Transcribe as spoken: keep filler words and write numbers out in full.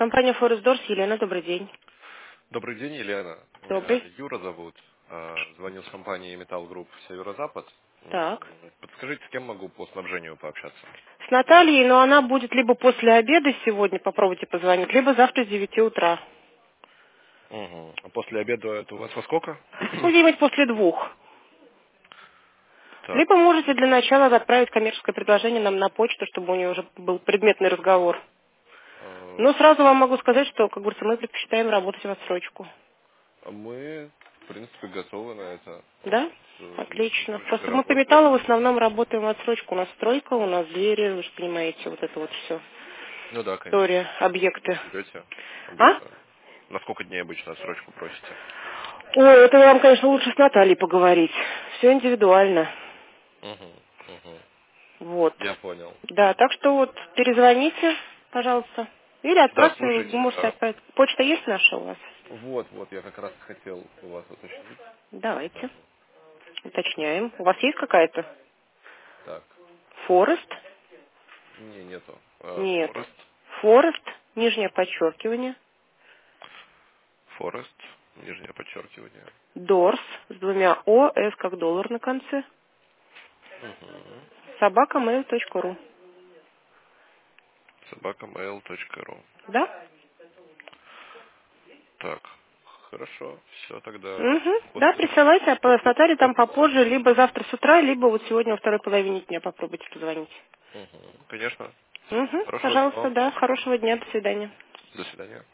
Компания Forest Doors, Елена, добрый день. Добрый день, Елена. Меня Добрый. Юра зовут. А, Звонил с компании Металл Групп Северо-Запад. М, Так. Подскажите, с кем могу по снабжению пообщаться? С Натальей, но она будет либо после обеда сегодня, попробуйте позвонить, либо завтра с девяти утра. Угу. А после обеда это у вас во сколько? Ну, где-нибудь после двух. Так. Либо можете для начала отправить коммерческое предложение нам на почту, чтобы у нее уже был предметный разговор. э, Но сразу вам могу сказать, что, как говорится, мы предпочитаем работать в отсрочку. Мы, в принципе, готовы на это. Вот, Да? э, мы с Отлично. отсрочкой Просто мы по металлу в работаем. основном работаем в отсрочку. У нас стройка, у нас двери, вы же понимаете, вот это вот все. Ну да, конечно. История, объекты. Берете А? обычно. На сколько дней обычно отсрочку просите? Ой, это вам, конечно, лучше с Натальей поговорить. Все индивидуально. Угу. Угу. Вот. Я понял. Да, так что вот перезвоните, пожалуйста. Или Да, отправьте, вы слушайте, можете э, отправить. Почта есть наша у вас? вот, вот, я как раз хотел у вас уточнить. Давайте. Даже. Уточняем. У вас есть какая-то? Так. Форест? Не, нету. Э, Нет. Форест. Форест, нижнее подчеркивание. Форест. Нижнее подчеркивание. Дорс с двумя О, С как доллар на конце. Угу. собака мэйл точка ру. собака мэйл точка ру. Да? Так. Хорошо. Все тогда Угу. Да, после, присылайте, а по- с Натальей там после попозже, двенадцати. либо завтра с утра, либо вот сегодня во второй половине дня попробуйте позвонить. Угу. Конечно. Угу. Хорошего дня Пожалуйста, вам. да. Хорошего дня. До свидания. До свидания.